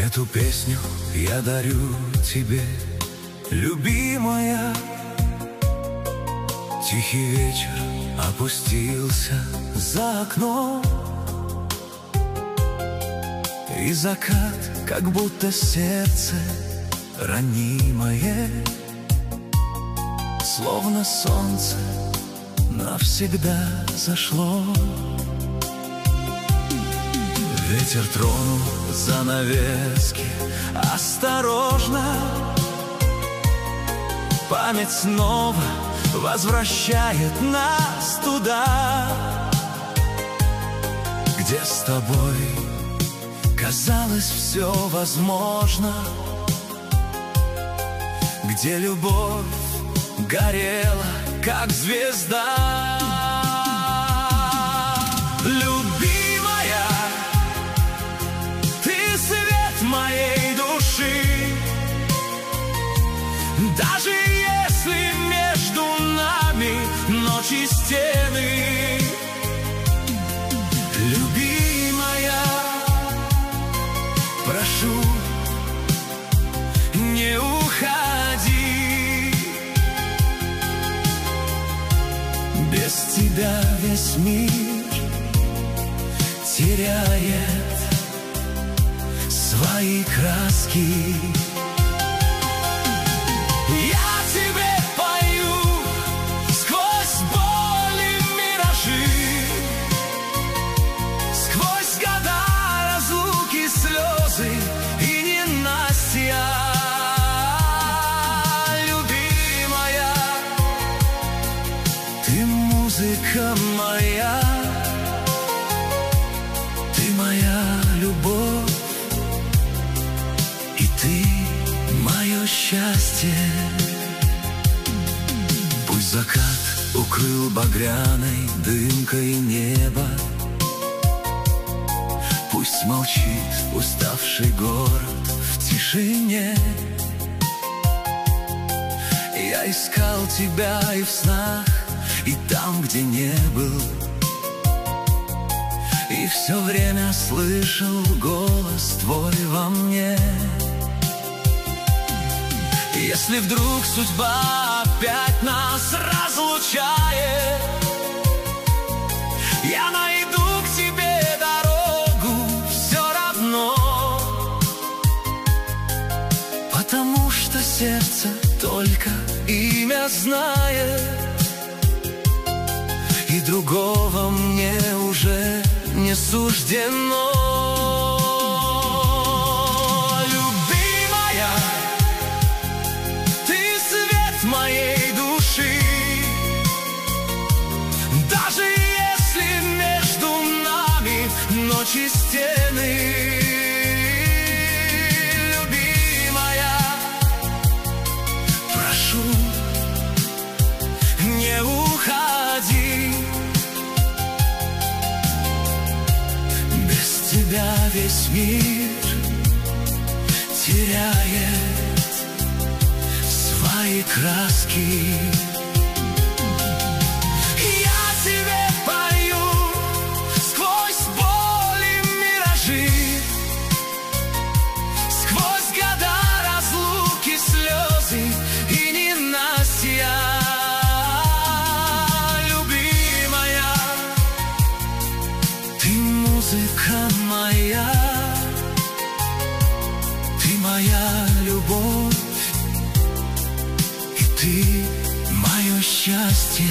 Эту песню я дарю тебе, любимая. Тихий вечер опустился за окном, и закат, как будто сердце ранимое, словно солнце навсегда зашло. Ветер тронул занавески осторожно, память снова возвращает нас туда, где с тобой казалось все возможно, где любовь горела, как звезда. Любимая, ты свет моей души, даже если между нами ночи стены. Любимая, прошу, не уходи. Без тебя весь мир теряет свои краски. Я тебе пою сквозь боли миражи, сквозь года разлуки, слезы и ненастья. Любимая, ты музыка моя, ты моя любовь, и ты мое счастье. Пусть закат укрыл багряной дымкой небо, пусть молчит уставший город в тишине. Я искал тебя и в снах, и там, где не был, и все время слышал голос твой во мне. Если вдруг судьба опять нас разлучает, я найду к тебе дорогу все равно, потому что сердце только имя знает, и другого мне уже не суждено. Моей души, даже если между нами ночи стены. Любимая, прошу, не уходи. Без тебя весь мир теряет свои краски. Я тебе пою сквозь боли миражи, сквозь года разлуки, слезы и ненастья. Любимая, ты музыка моя, ты моя любовь, ты мое счастье.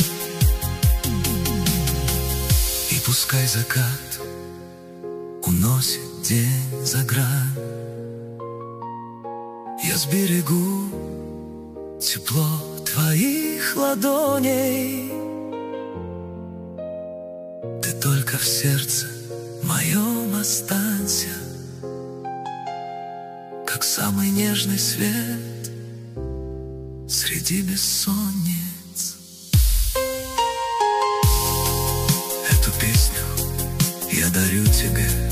И пускай закат уносит день за грань, я сберегу тепло твоих ладоней. Ты только в сердце моем останься, как самый нежный свет среди бессонниц. Эту песню я дарю тебе,